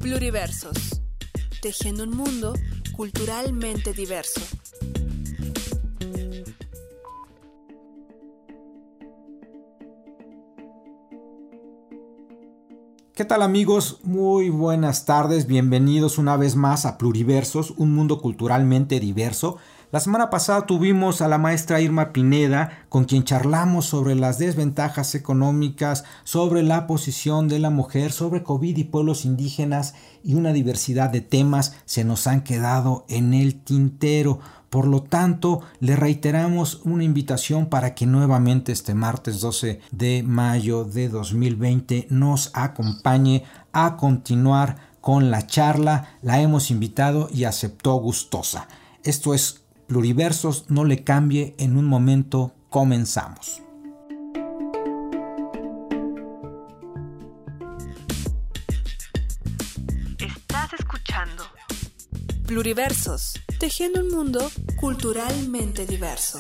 Pluriversos, tejiendo un mundo culturalmente diverso. ¿Qué tal, amigos? Muy buenas tardes, bienvenidos una vez más a Pluriversos, un mundo culturalmente diverso. La semana pasada tuvimos a la maestra Irma Pineda, con quien charlamos sobre las desventajas económicas, sobre la posición de la mujer, sobre COVID y pueblos indígenas y una diversidad de temas se nos han quedado en el tintero. Por lo tanto, le reiteramos una invitación para que nuevamente este martes 12 de mayo de 2020 nos acompañe a continuar con la charla. La hemos invitado y aceptó gustosa. Esto es Pluriversos, no le cambie, en un momento comenzamos. Estás escuchando Pluriversos, tejiendo un mundo culturalmente diverso.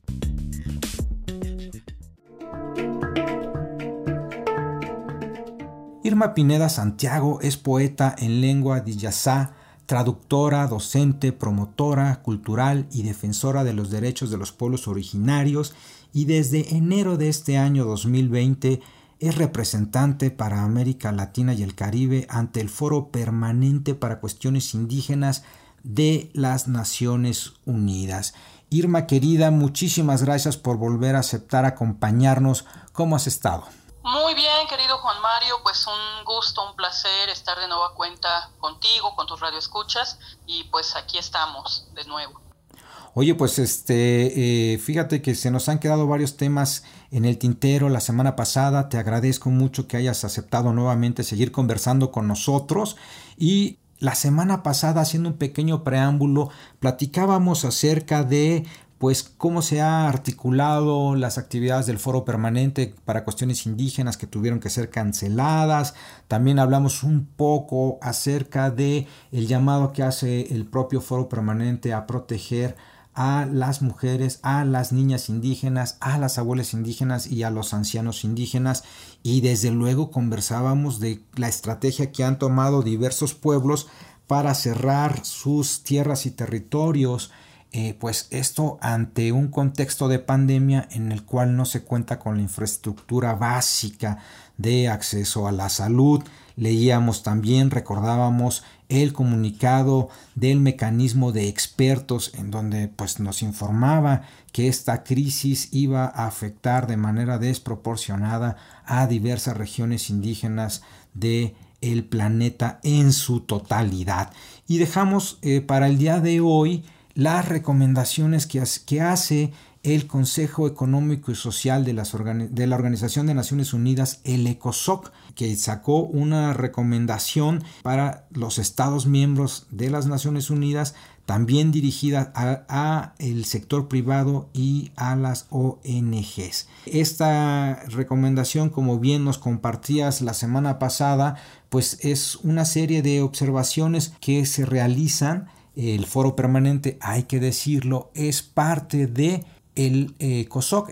Irma Pineda Santiago es poeta en lengua diyazá, traductora, docente, promotora cultural y defensora de los derechos de los pueblos originarios, y desde enero de este año 2020 es representante para América Latina y el Caribe ante el Foro Permanente para Cuestiones Indígenas de las Naciones Unidas. Irma querida, muchísimas gracias por volver a aceptar acompañarnos. ¿Cómo has estado? Muy bien, querido Juan Mario, pues un gusto, un placer estar de nueva cuenta contigo, con tus radioescuchas, y pues aquí estamos de nuevo. Oye, pues fíjate que se nos han quedado varios temas en el tintero la semana pasada. Te agradezco mucho que hayas aceptado nuevamente seguir conversando con nosotros. Y la semana pasada, haciendo un pequeño preámbulo, platicábamos acerca de pues cómo se ha articulado las actividades del Foro Permanente para Cuestiones Indígenas que tuvieron que ser canceladas. También hablamos un poco acerca de el llamado que hace el propio Foro Permanente a proteger a las mujeres, a las niñas indígenas, a las abuelas indígenas y a los ancianos indígenas. Y desde luego conversábamos de la estrategia que han tomado diversos pueblos para cerrar sus tierras y territorios. Pues esto ante un contexto de pandemia en el cual no se cuenta con la infraestructura básica de acceso a la salud. Leíamos también, recordábamos el comunicado del mecanismo de expertos en donde pues nos informaba que esta crisis iba a afectar de manera desproporcionada a diversas regiones indígenas de el planeta en su totalidad. Y dejamos para el día de hoy las recomendaciones que hace el Consejo Económico y Social de la Organización de Naciones Unidas, el ECOSOC, que sacó una recomendación para los Estados miembros de las Naciones Unidas, también dirigida a el sector privado y a las ONGs. Esta recomendación, como bien nos compartías la semana pasada, pues es una serie de observaciones que se realizan. El Foro Permanente, hay que decirlo, es parte de el ECOSOC,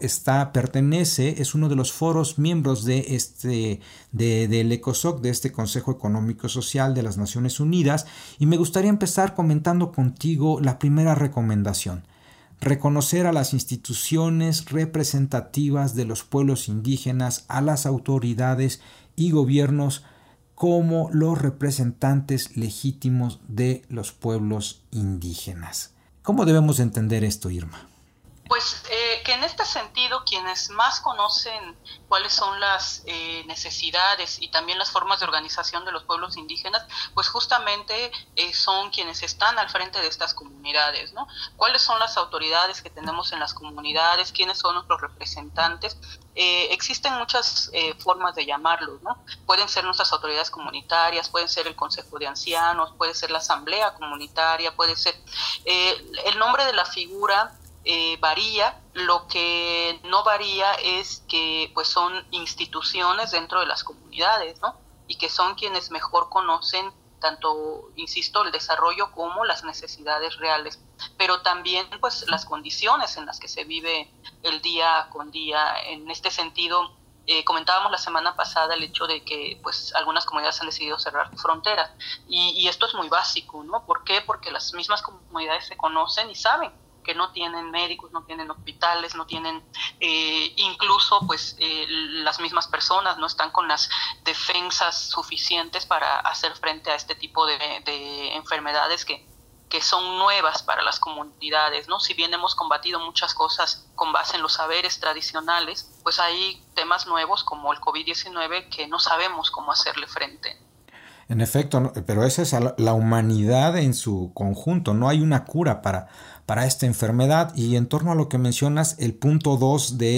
es uno de los foros miembros del ECOSOC, de este Consejo Económico y Social de las Naciones Unidas, y me gustaría empezar comentando contigo la primera recomendación: reconocer a las instituciones representativas de los pueblos indígenas, a las autoridades y gobiernos como los representantes legítimos de los pueblos indígenas. ¿Cómo debemos entender esto, Irma? Pues que en este sentido quienes más conocen cuáles son las necesidades y también las formas de organización de los pueblos indígenas, pues justamente son quienes están al frente de estas comunidades, ¿no? ¿Cuáles son las autoridades que tenemos en las comunidades? ¿Quiénes son nuestros representantes? Existen muchas formas de llamarlos, ¿no? Pueden ser nuestras autoridades comunitarias, pueden ser el Consejo de Ancianos, puede ser la Asamblea Comunitaria, puede ser el nombre de la figura varía. Lo que no varía es que pues son instituciones dentro de las comunidades, ¿no? Y que son quienes mejor conocen tanto, insisto, el desarrollo como las necesidades reales, pero también pues las condiciones en las que se vive el día con día. En este sentido, Comentábamos la semana pasada el hecho de que pues algunas comunidades han decidido cerrar sus fronteras y esto es muy básico, ¿no? ¿Por qué? Porque las mismas comunidades se conocen y saben que no tienen médicos, no tienen hospitales, no tienen incluso pues las mismas personas no están con las defensas suficientes para hacer frente a este tipo de enfermedades que son nuevas para las comunidades, ¿no? Si bien hemos combatido muchas cosas con base en los saberes tradicionales, pues hay temas nuevos como el COVID-19 que no sabemos cómo hacerle frente. En efecto, pero esa es la humanidad en su conjunto, no hay una cura para esta enfermedad. Y en torno a lo que mencionas, el punto 2 de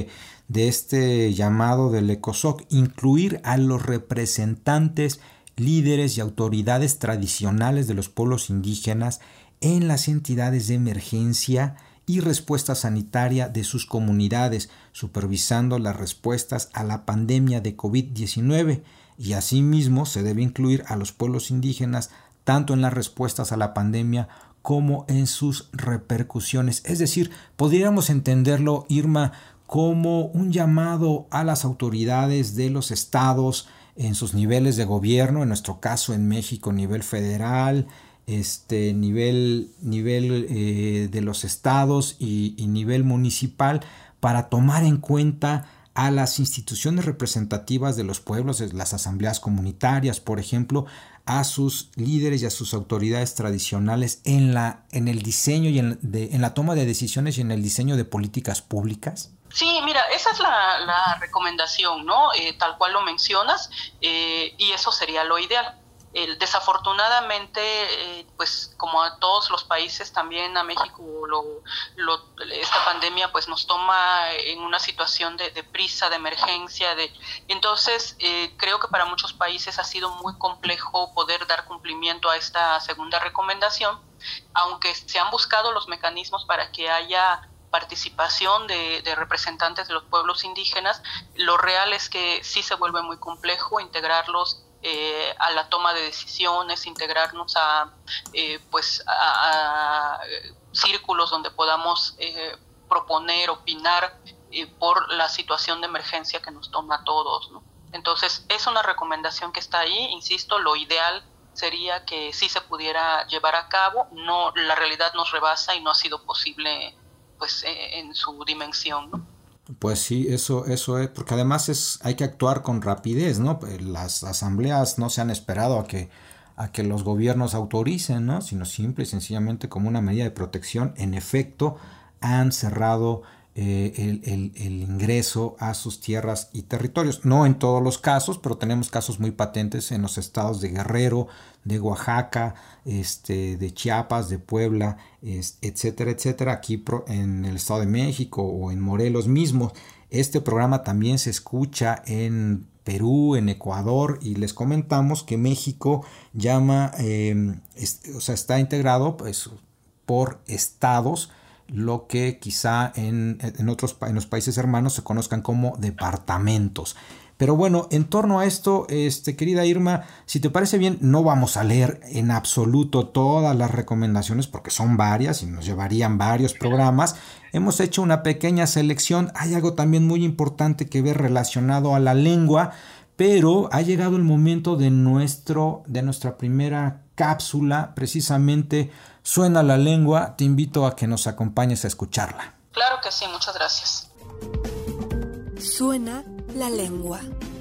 este llamado del ECOSOC, incluir a los representantes, líderes y autoridades tradicionales de los pueblos indígenas en las entidades de emergencia y respuesta sanitaria de sus comunidades, supervisando las respuestas a la pandemia de COVID-19, y asimismo se debe incluir a los pueblos indígenas tanto en las respuestas a la pandemia como en sus repercusiones. Es decir, podríamos entenderlo, Irma, como un llamado a las autoridades de los estados en sus niveles de gobierno, en nuestro caso en México, nivel federal, nivel de los estados y nivel municipal, para tomar en cuenta a las instituciones representativas de los pueblos, las asambleas comunitarias, por ejemplo, a sus líderes y a sus autoridades tradicionales en el diseño y en la toma de decisiones y en el diseño de políticas públicas? Sí, mira, esa es la recomendación, ¿no? Tal cual lo mencionas, y eso sería lo ideal. Desafortunadamente, pues como a todos los países, también a México esta pandemia pues nos toma en una situación de prisa, de emergencia. Entonces, creo que para muchos países ha sido muy complejo poder dar cumplimiento a esta segunda recomendación, aunque se han buscado los mecanismos para que haya participación de representantes de los pueblos indígenas. Lo real es que sí se vuelve muy complejo integrarlos a la toma de decisiones, integrarnos a círculos donde podamos proponer, opinar por la situación de emergencia que nos toma a todos, ¿no? Entonces, es una recomendación que está ahí. Insisto, lo ideal sería que sí se pudiera llevar a cabo. No, la realidad nos rebasa y no ha sido posible pues en su dimensión, ¿no? Pues sí, eso es, porque además hay que actuar con rapidez, ¿no? Las asambleas no se han esperado a que los gobiernos autoricen, ¿no? Sino simple y sencillamente como una medida de protección. En efecto, han cerrado el ingreso a sus tierras y territorios. No en todos los casos, pero tenemos casos muy patentes en los estados de Guerrero, de Oaxaca, de Chiapas, de Puebla, etcétera, etcétera. Aquí en el Estado de México o en Morelos mismo. Este programa también se escucha en Perú, en Ecuador, y les comentamos que México está integrado pues por estados, lo que quizá en los países hermanos se conozcan como departamentos. Pero bueno, en torno a esto, querida Irma, si te parece bien, no vamos a leer en absoluto todas las recomendaciones porque son varias y nos llevarían varios programas. Hemos hecho una pequeña selección. Hay algo también muy importante que ver relacionado a la lengua, pero ha llegado el momento de nuestra primera cápsula, precisamente Suena la Lengua. Te invito a que nos acompañes a escucharla. Claro que sí, muchas gracias. Suena la lengua.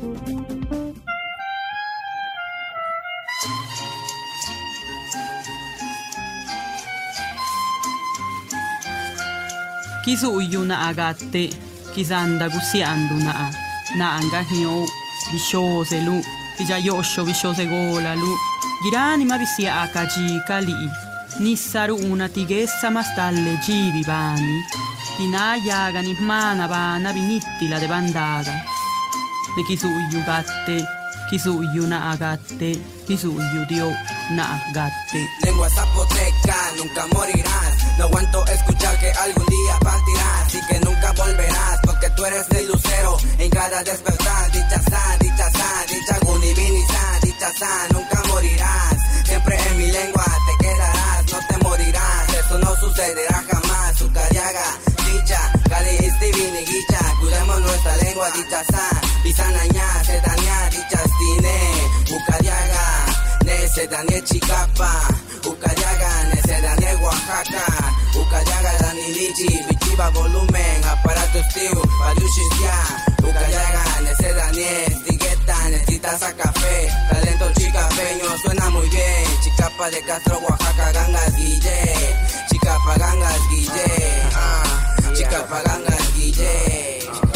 Kisu'yu na'agatte kisanda gusiandu na'anga hio bishoselu kijayosho bishosegolalu girani mabisia akaji kali nissaru una tigessa mastalle jibi bani tinayaga nismana bana binittila de bandaga de kisu'yu gatte kisu'yu na'agatte kisu'yu dio na'agatte. Lengua zapoteca, nunca morirás. No aguanto escuchar que algún día partirás y que nunca volverás, porque tú eres el lucero en cada despertar. Dicha gunibiniza, dicha nunca morirás. Siempre en mi lengua te quedarás, no te morirás. Eso no sucederá jamás. Sukariaga, dicha, cali istibini guicha. Cuidemos nuestra lengua, dicha Kisanaña, Sedania, Dichastine, Ucariaga, Nesedanie Chicapa, Ucariaga, Nesedanie Oaxaca, Ucariaga, Danilichi, Bichiba volumen, aparato estilo, Paliushisia, Ucariaga, Nesedanie, Tigueta, necesitas a café, talento chicapeño, suena muy bien, Chicapa de Castro, Oaxaca, Gangas Guille, Chicapa, Gangas Guille, Chicapa, Gangas Guille.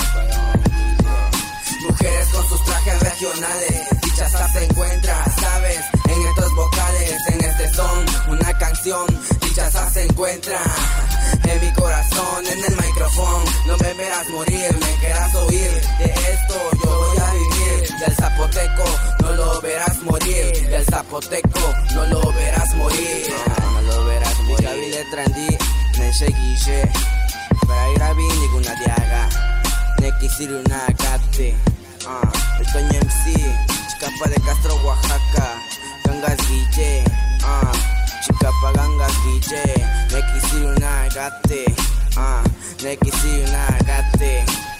Mujeres con sus trajes regionales, dichas se encuentra, sabes, en estos vocales, en este son, una canción, dichas se encuentra, en mi corazón, en el micrófono, no me verás morir, me querrás oír, de esto yo voy a vivir, del zapoteco, no lo verás morir, del zapoteco, no lo verás morir, no lo verás morir, Gaby de Trandí, Neche Guille, para ir a Vini con una diaga, Nekisiri una cate. El Toño MC, Chicapa de Castro, Oaxaca, Gangas Guille, Chicapa, Gangas Guille, Nekisiri una gate, Nekisiri una gate.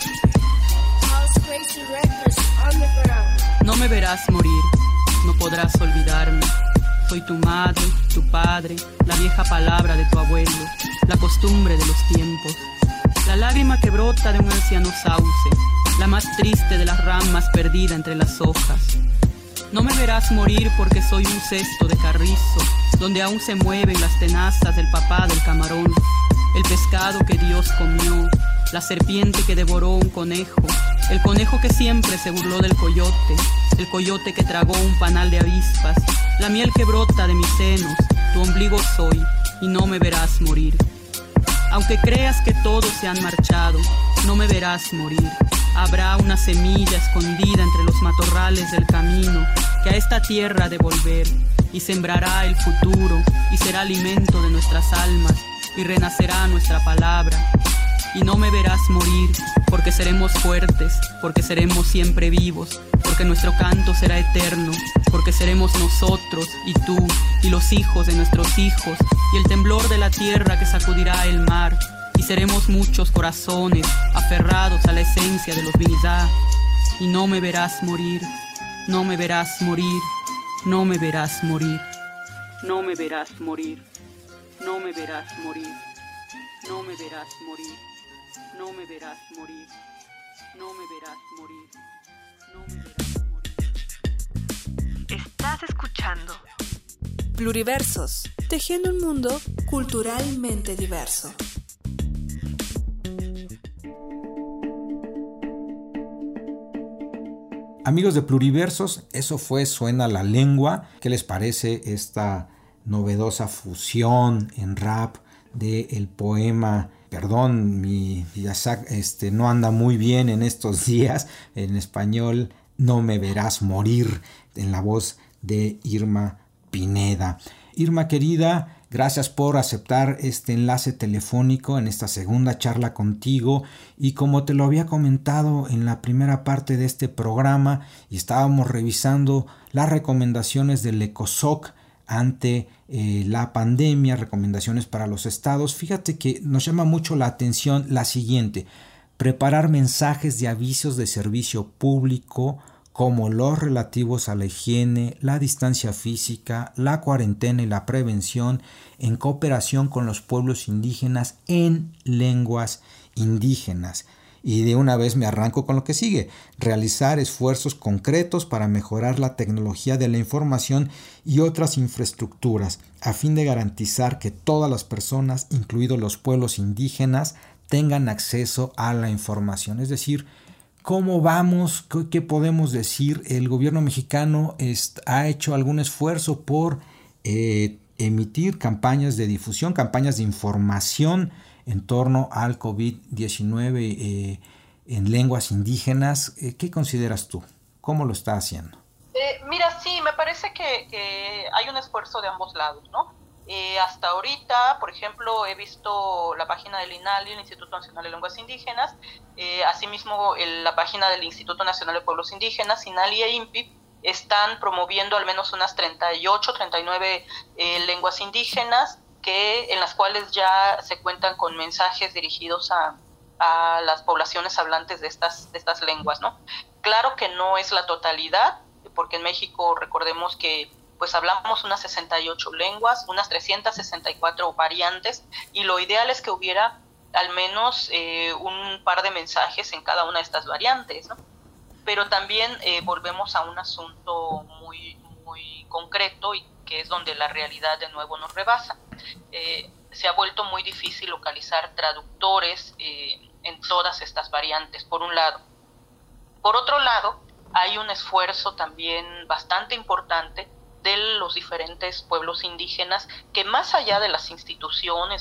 No me verás morir, no podrás olvidarme. Soy tu madre, tu padre, la vieja palabra de tu abuelo, la costumbre de los tiempos, la lágrima que brota de un anciano sauce, la más triste de las ramas perdida entre las hojas. No me verás morir porque soy un cesto de carrizo, donde aún se mueven las tenazas del papá del camarón, el pescado que Dios comió, la serpiente que devoró un conejo, el conejo que siempre se burló del coyote, el coyote que tragó un panal de avispas, la miel que brota de mis senos, tu ombligo soy, y no me verás morir. Aunque creas que todos se han marchado, no me verás morir. Habrá una semilla escondida entre los matorrales del camino que a esta tierra ha de volver y sembrará el futuro y será alimento de nuestras almas y renacerá nuestra palabra. Y no me verás morir porque seremos fuertes, porque seremos siempre vivos, porque nuestro canto será eterno, porque seremos nosotros y tú y los hijos de nuestros hijos y el temblor de la tierra que sacudirá el mar. Y seremos muchos corazones aferrados a la esencia de los Vinizá. Y no me verás morir, no me verás morir, no me verás morir, no me verás morir, no me verás morir, no me verás morir, no me verás morir, no me verás morir, no me verás morir. Estás escuchando Pluriversos, tejiendo un mundo culturalmente diverso. Amigos de Pluriversos, eso fue Suena la Lengua. ¿Qué les parece esta novedosa fusión en rap del poema? Perdón, mi Yasak no anda muy bien en estos días. En español, No me verás morir, en la voz de Irma Pineda. Irma querida, gracias por aceptar este enlace telefónico en esta segunda charla contigo, y como te lo había comentado en la primera parte de este programa y estábamos revisando las recomendaciones del ECOSOC ante la pandemia, recomendaciones para los estados, fíjate que nos llama mucho la atención la siguiente: preparar mensajes de avisos de servicio público como los relativos a la higiene, la distancia física, la cuarentena y la prevención en cooperación con los pueblos indígenas en lenguas indígenas. Y de una vez me arranco con lo que sigue: realizar esfuerzos concretos para mejorar la tecnología de la información y otras infraestructuras a fin de garantizar que todas las personas, incluidos los pueblos indígenas, tengan acceso a la información. Es decir, ¿cómo vamos? ¿Qué podemos decir? El gobierno mexicano ha hecho algún esfuerzo por emitir campañas de difusión, campañas de información en torno al COVID-19 en lenguas indígenas. ¿Qué consideras tú? ¿Cómo lo está haciendo? Mira, sí, me parece que hay un esfuerzo de ambos lados, ¿no? Hasta ahorita, por ejemplo, he visto la página del INALI, el Instituto Nacional de Lenguas Indígenas, asimismo la página del Instituto Nacional de Pueblos Indígenas, INALI e INPI, están promoviendo al menos unas 38, 39 lenguas indígenas en las cuales ya se cuentan con mensajes dirigidos a a las poblaciones hablantes de estas lenguas, ¿no? Claro que no es la totalidad, porque en México recordemos que pues hablamos unas 68 lenguas, unas 364 variantes, y lo ideal es que hubiera al menos un par de mensajes en cada una de estas variantes, ¿no? Pero también volvemos a un asunto muy, muy concreto, y que es donde la realidad de nuevo nos rebasa. Se ha vuelto muy difícil localizar traductores en todas estas variantes, por un lado. Por otro lado, hay un esfuerzo también bastante importante de los diferentes pueblos indígenas, que más allá de las instituciones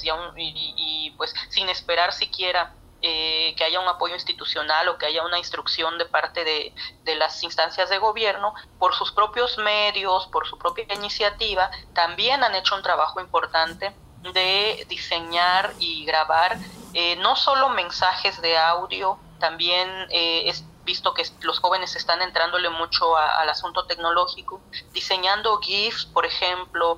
y pues sin esperar siquiera que haya un apoyo institucional o que haya una instrucción de parte de las instancias de gobierno, por sus propios medios, por su propia iniciativa, también han hecho un trabajo importante de diseñar y grabar no solo mensajes de audio, también visto que los jóvenes están entrándole mucho al asunto tecnológico, diseñando GIFs, por ejemplo,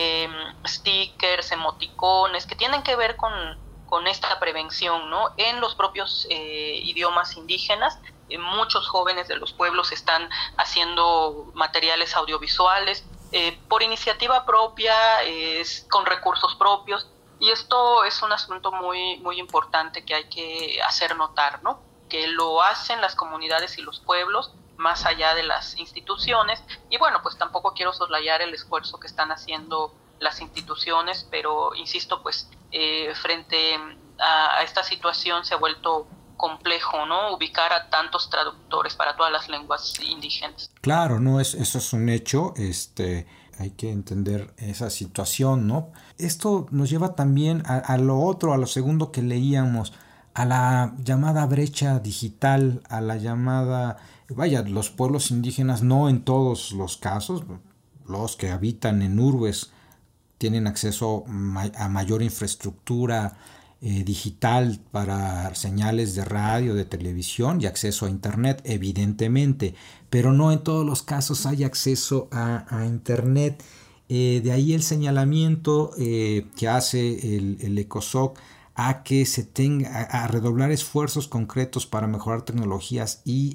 stickers, emoticones, que tienen que ver con esta prevención, ¿no? En los propios idiomas indígenas, muchos jóvenes de los pueblos están haciendo materiales audiovisuales por iniciativa propia, con recursos propios, y esto es un asunto muy, muy importante que hay que hacer notar, ¿no? Que lo hacen las comunidades y los pueblos más allá de las instituciones, y bueno, pues tampoco quiero soslayar el esfuerzo que están haciendo las instituciones, pero insisto, pues frente a esta situación se ha vuelto complejo, ¿no? Ubicar a tantos traductores para todas las lenguas indígenas. Claro, no, eso es un hecho, hay que entender esa situación, ¿no? Esto nos lleva también a lo otro, a lo segundo que leíamos, a la llamada brecha digital, a la llamada, los pueblos indígenas, no en todos los casos, los que habitan en urbes tienen acceso a mayor infraestructura digital para señales de radio, de televisión y acceso a internet, evidentemente, pero no en todos los casos hay acceso a internet. De ahí el señalamiento que hace el ECOSOC a que se tenga a redoblar esfuerzos concretos para mejorar tecnologías y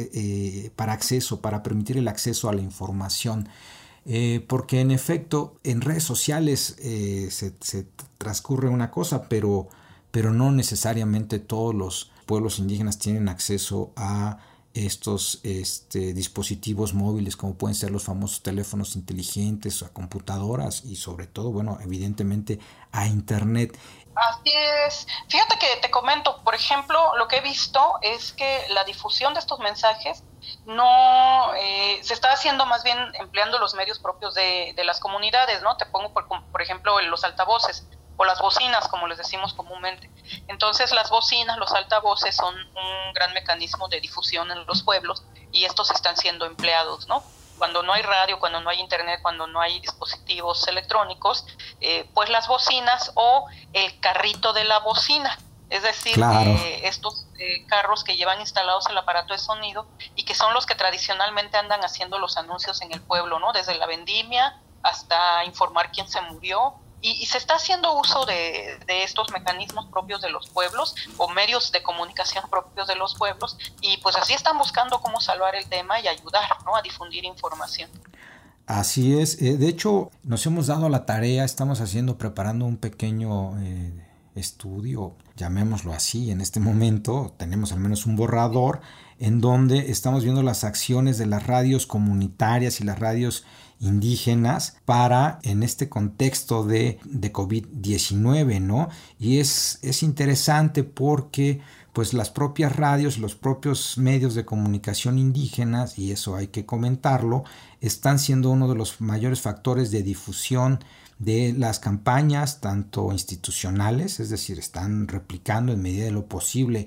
para permitir el acceso a la información, porque en efecto en redes sociales se transcurre una cosa, pero no necesariamente todos los pueblos indígenas tienen acceso a estos dispositivos móviles, como pueden ser los famosos teléfonos inteligentes, a computadoras y sobre todo, bueno, evidentemente a internet. Así es. Fíjate que te comento, por ejemplo, lo que he visto es que la difusión de estos mensajes no se está haciendo más bien empleando los medios propios de las comunidades, ¿no? Te pongo, por ejemplo, los altavoces o las bocinas, como les decimos comúnmente. Entonces, las bocinas, los altavoces son un gran mecanismo de difusión en los pueblos, y estos están siendo empleados, ¿no? Cuando no hay radio, cuando no hay internet, cuando no hay dispositivos electrónicos, pues las bocinas o el carrito de la bocina, es decir, claro, estos carros que llevan instalados el aparato de sonido y que son los que tradicionalmente andan haciendo los anuncios en el pueblo, ¿no? Desde la vendimia hasta informar quién se murió. Y se está haciendo uso de estos mecanismos propios de los pueblos o medios de comunicación propios de los pueblos, y pues así están buscando cómo salvar el tema y ayudar, ¿no?, a difundir información. Así es. De hecho, nos hemos dado la tarea, estamos preparando un pequeño estudio, llamémoslo así, en este momento tenemos al menos un borrador en donde estamos viendo las acciones de las radios comunitarias y las radios indígenas para en este contexto de COVID-19, ¿no? Y es interesante porque pues las propias radios, los propios medios de comunicación indígenas, y eso hay que comentarlo, están siendo uno de los mayores factores de difusión de las campañas, tanto institucionales, es decir, están replicando en medida de lo posible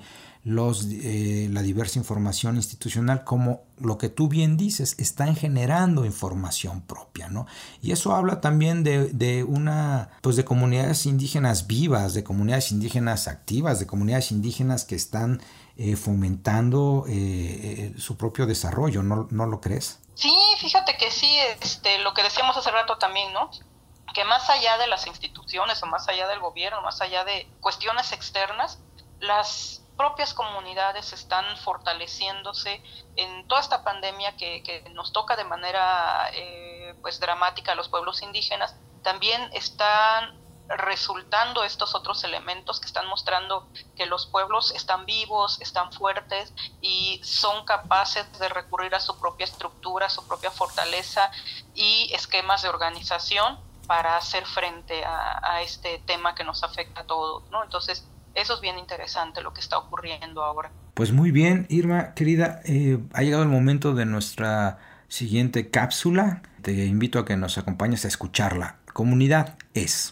la diversa información institucional, como lo que tú bien dices, están generando información propia, ¿no? Y eso habla también de comunidades indígenas vivas, de comunidades indígenas activas, de comunidades indígenas que están fomentando su propio desarrollo, ¿no lo crees? Sí, fíjate que sí, lo que decíamos hace rato también, ¿no?, que más allá de las instituciones o más allá del gobierno, más allá de cuestiones externas, las propias comunidades están fortaleciéndose en toda esta pandemia que nos toca de manera pues dramática a los pueblos indígenas. También están resultando estos otros elementos que están mostrando que los pueblos están vivos, están fuertes y son capaces de recurrir a su propia estructura, su propia fortaleza y esquemas de organización para hacer frente a este tema que nos afecta a todos, ¿no? Entonces, eso es bien interesante lo que está ocurriendo ahora. Pues muy bien, Irma, querida, ha llegado el momento de nuestra siguiente cápsula. Te invito a que nos acompañes a escucharla. Comunidad es.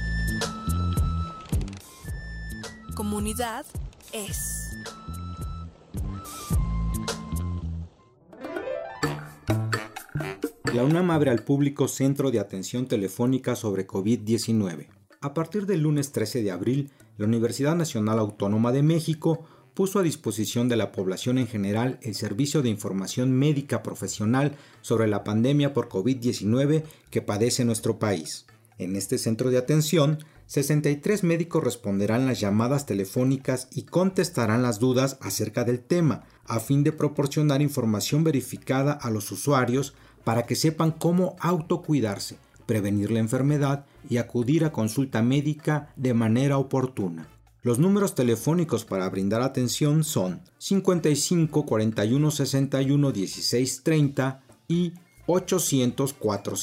Comunidad es. La UNAM abre al público Centro de Atención Telefónica sobre COVID-19. A partir del lunes 13 de abril, la Universidad Nacional Autónoma de México puso a disposición de la población en general el servicio de información médica profesional sobre la pandemia por COVID-19 que padece nuestro país. En este centro de atención, 63 médicos responderán las llamadas telefónicas y contestarán las dudas acerca del tema, a fin de proporcionar información verificada a los usuarios para que sepan cómo autocuidarse, prevenir la enfermedad y acudir a consulta médica de manera oportuna. Los números telefónicos para brindar atención son 55 41 61 16 30 y 800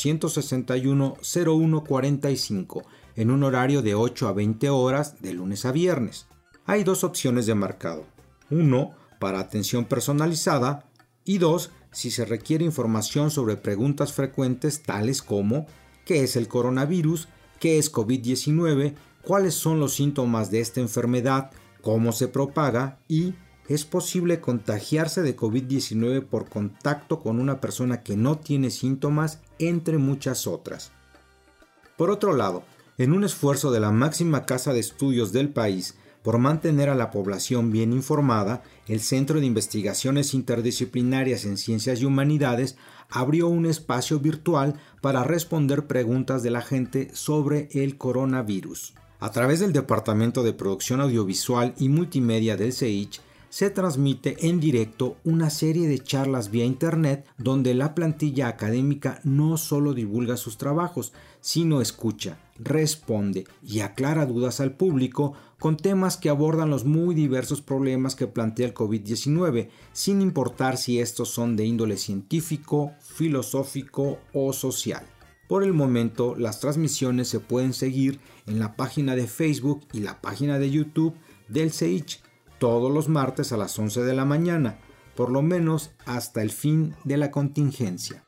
461 01 45 en un horario de 8 a 20 horas de lunes a viernes. Hay dos opciones de marcado. 1 para atención personalizada y 2 si se requiere información sobre preguntas frecuentes tales como ¿qué es el coronavirus? ¿Qué es COVID-19? ¿Cuáles son los síntomas de esta enfermedad? ¿Cómo se propaga? Y ¿es posible contagiarse de COVID-19 por contacto con una persona que no tiene síntomas? Entre muchas otras. Por otro lado, en un esfuerzo de la máxima casa de estudios del país por mantener a la población bien informada, el Centro de Investigaciones Interdisciplinarias en Ciencias y Humanidades abrió un espacio virtual para responder preguntas de la gente sobre el coronavirus. A través del Departamento de Producción Audiovisual y Multimedia del CEICH, se transmite en directo una serie de charlas vía internet donde la plantilla académica no solo divulga sus trabajos, sino escucha, responde y aclara dudas al público con temas que abordan los muy diversos problemas que plantea el COVID-19, sin importar si estos son de índole científico, filosófico o social. Por el momento, las transmisiones se pueden seguir en la página de Facebook y la página de YouTube del CEICH, todos los martes a las 11 de la mañana, por lo menos hasta el fin de la contingencia.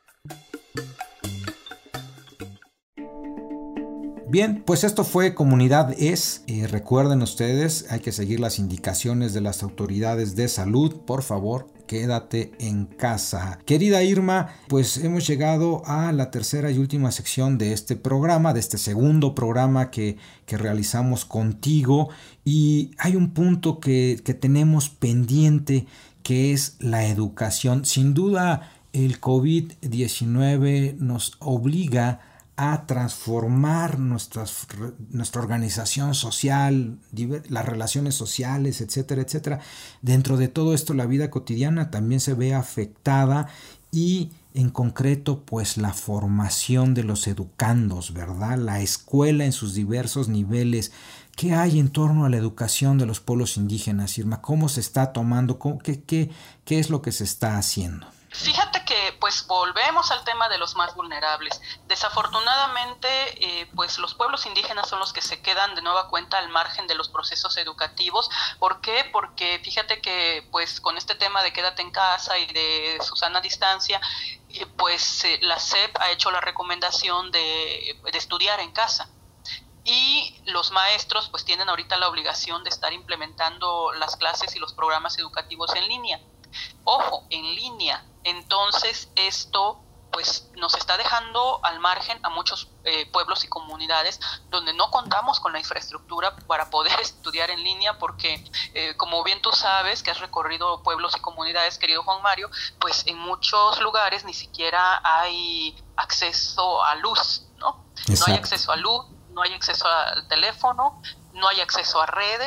Bien, pues esto fue Comunidad Es. Recuerden ustedes, hay que seguir las indicaciones de las autoridades de salud. Por favor, quédate en casa. Querida Irma, pues hemos llegado a la tercera y última sección de este programa, de este segundo programa que realizamos contigo. Y hay un punto que tenemos pendiente, que es la educación. Sin duda, el COVID-19 nos obliga a transformar nuestra organización social, las relaciones sociales, etcétera, etcétera. Dentro de todo esto, la vida cotidiana también se ve afectada y en concreto, pues la formación de los educandos, ¿verdad? La escuela en sus diversos niveles. ¿Qué hay en torno a la educación de los pueblos indígenas, Irma? ¿Cómo se está tomando? ¿Qué es lo que se está haciendo? Fíjate que pues volvemos al tema de los más vulnerables. Desafortunadamente, pues los pueblos indígenas son los que se quedan de nueva cuenta al margen de los procesos educativos. ¿Por qué? Porque fíjate que pues con este tema de quédate en casa y de Susana distancia, pues la SEP ha hecho la recomendación de estudiar en casa. Y los maestros pues tienen ahorita la obligación de estar implementando las clases y los programas educativos en línea. Ojo, en línea. Entonces esto pues nos está dejando al margen a muchos pueblos y comunidades donde no contamos con la infraestructura para poder estudiar en línea porque como bien tú sabes que has recorrido pueblos y comunidades, querido Juan Mario, pues en muchos lugares ni siquiera hay acceso a luz, ¿no? Exacto. No hay acceso a luz, no hay acceso al teléfono, no hay acceso a redes,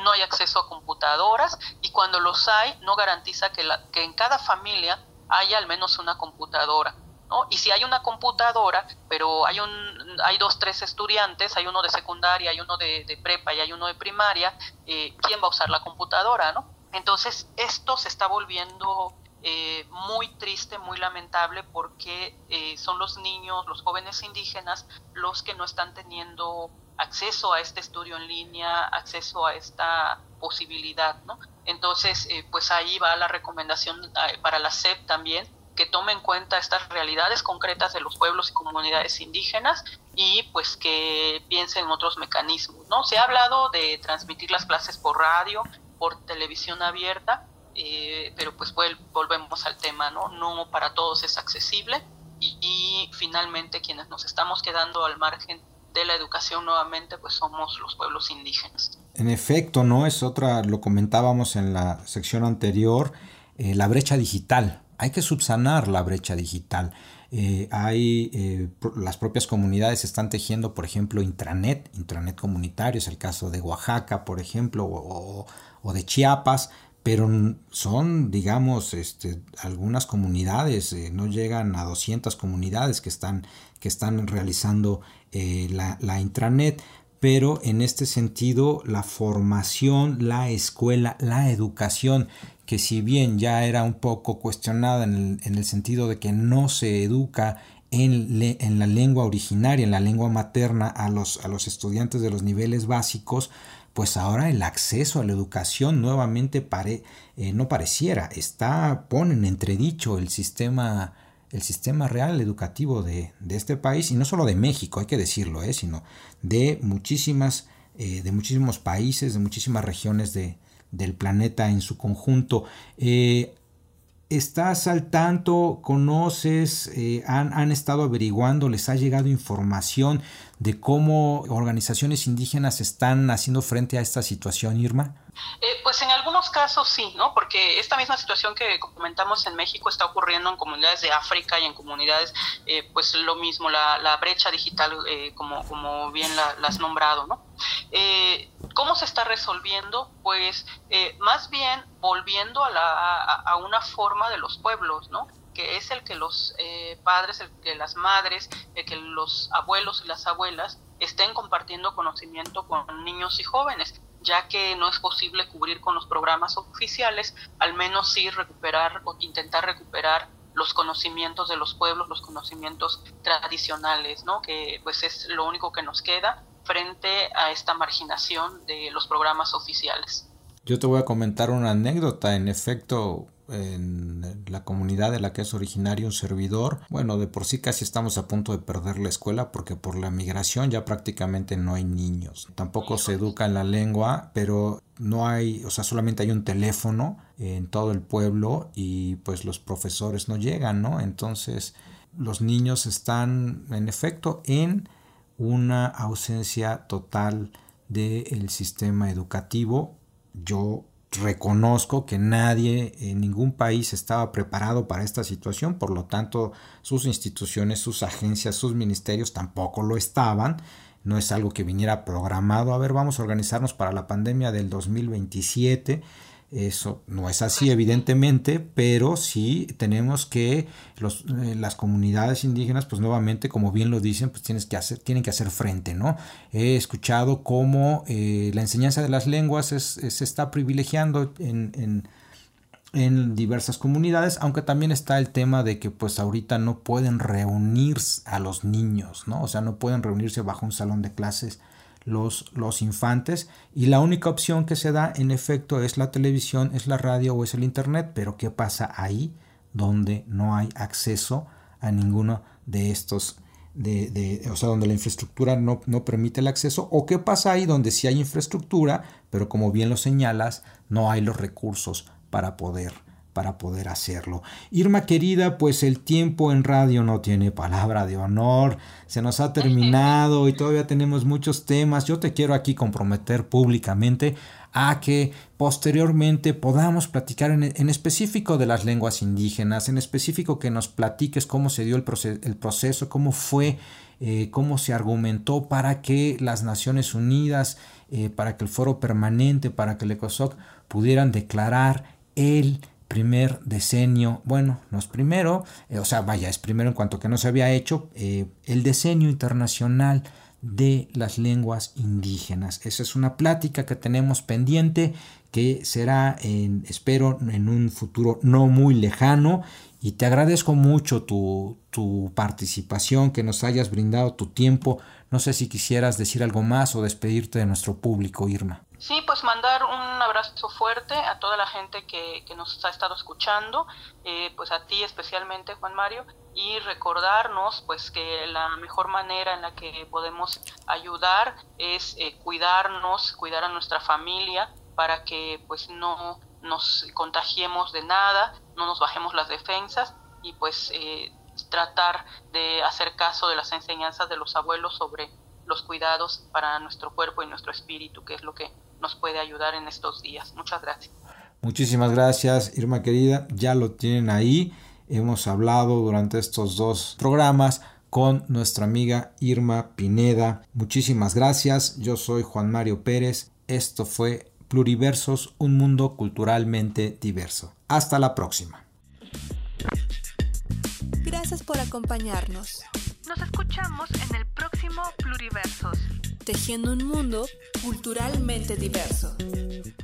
no hay acceso a computadoras, y cuando los hay no garantiza que en cada familia haya al menos una computadora, ¿no? Y si hay una computadora, pero hay 2, 3 estudiantes, hay uno de secundaria, hay uno de prepa y hay uno de primaria, ¿quién va a usar la computadora, no? Entonces esto se está volviendo muy triste, muy lamentable, porque son los niños, los jóvenes indígenas, los que no están teniendo acceso a este estudio en línea, acceso a esta posibilidad, ¿no? Entonces, pues ahí va la recomendación para la SEP también, que tome en cuenta estas realidades concretas de los pueblos y comunidades indígenas, y pues que piense en otros mecanismos, ¿no? Se ha hablado de transmitir las clases por radio, por televisión abierta, pero pues volvemos al tema, ¿no? No para todos es accesible, y finalmente quienes nos estamos quedando al margen de la educación nuevamente, pues somos los pueblos indígenas. En efecto, ¿no? Es otra, lo comentábamos en la sección anterior, la brecha digital. Hay que subsanar la brecha digital. Las propias comunidades están tejiendo, por ejemplo, intranet comunitario, es el caso de Oaxaca, por ejemplo, o de Chiapas, pero son, digamos, algunas comunidades, no llegan a 200 comunidades que están realizando la intranet. Pero en este sentido, la formación, la escuela, la educación, que si bien ya era un poco cuestionada en el sentido de que no se educa en la lengua originaria, en la lengua materna a los estudiantes de los niveles básicos, pues ahora el acceso a la educación nuevamente pone en entredicho el sistema real educativo de este país, y no solo de México, hay que decirlo, sino de muchísimos países, de muchísimas regiones del planeta en su conjunto. ¿Estás al tanto? ¿Conoces? ¿Han estado averiguando? ¿Les ha llegado información de cómo organizaciones indígenas están haciendo frente a esta situación, Irma? Pues en algunos casos sí, ¿no? Porque esta misma situación que comentamos en México está ocurriendo en comunidades de África y en comunidades, pues lo mismo, la brecha digital, como bien la has nombrado, ¿no? ¿Cómo se está resolviendo? Pues más bien volviendo a una forma de los pueblos, ¿no? Que es el que los padres, el que las madres, el que los abuelos y las abuelas estén compartiendo conocimiento con niños y jóvenes, ya que no es posible cubrir con los programas oficiales, al menos sí recuperar o intentar recuperar los conocimientos de los pueblos, los conocimientos tradicionales, ¿no? Que pues es lo único que nos queda frente a esta marginación de los programas oficiales. Yo te voy a comentar una anécdota. En efecto, en la comunidad de la que es originario un servidor, bueno, de por sí casi estamos a punto de perder la escuela, porque por la migración ya prácticamente no hay niños. Tampoco se educa en la lengua, pero no hay, o sea, solamente hay un teléfono en todo el pueblo, y pues los profesores no llegan, ¿no? Entonces los niños están en efecto en una ausencia total del sistema educativo. Yo reconozco que nadie en ningún país estaba preparado para esta situación, por lo tanto sus instituciones, sus agencias, sus ministerios tampoco lo estaban. No es algo que viniera programado, a ver, vamos a organizarnos para la pandemia del 2027. Eso no es así, evidentemente, pero sí tenemos que las comunidades indígenas, pues nuevamente, como bien lo dicen, pues tienen que hacer frente, ¿no? He escuchado cómo la enseñanza de las lenguas se está privilegiando en diversas comunidades, aunque también está el tema de que pues ahorita no pueden reunirse a los niños, ¿no? O sea, no pueden reunirse bajo un salón de clases los infantes, y la única opción que se da en efecto es la televisión, es la radio o es el internet. Pero ¿qué pasa ahí donde no hay acceso a ninguno de estos, o sea, donde la infraestructura no permite el acceso? ¿O qué pasa ahí donde sí hay infraestructura, pero como bien lo señalas, no hay los recursos para poder hacerlo? Irma querida, pues el tiempo en radio no tiene palabra de honor, se nos ha terminado y todavía tenemos muchos temas. Yo te quiero aquí comprometer públicamente a que posteriormente podamos platicar en específico de las lenguas indígenas, en específico que nos platiques cómo se dio el proceso, cómo fue cómo se argumentó para que las Naciones Unidas, para que el Foro Permanente, para que el ECOSOC pudieran declarar el primer decenio, bueno, no es primero, es primero en cuanto que no se había hecho, el decenio internacional de las lenguas indígenas. Esa es una plática que tenemos pendiente, que será, espero, en un futuro no muy lejano, y te agradezco mucho tu participación, que nos hayas brindado tu tiempo. No sé si quisieras decir algo más o despedirte de nuestro público, Irma. Sí, pues mandar un abrazo fuerte a toda la gente que nos ha estado escuchando, pues a ti especialmente, Juan Mario, y recordarnos pues que la mejor manera en la que podemos ayudar es cuidarnos, cuidar a nuestra familia, para que pues no nos contagiemos de nada, no nos bajemos las defensas y pues tratar de hacer caso de las enseñanzas de los abuelos sobre los cuidados para nuestro cuerpo y nuestro espíritu, que es lo que nos puede ayudar en estos días. Muchas gracias. Muchísimas gracias, Irma querida. Ya lo tienen ahí. Hemos hablado durante estos 2 programas con nuestra amiga Irma Pineda. Muchísimas gracias. Yo soy Juan Mario Pérez. Esto fue Pluriversos, un mundo culturalmente diverso. Hasta la próxima. Gracias por acompañarnos. Nos escuchamos en el próximo Pluriversos, tejiendo un mundo culturalmente diverso.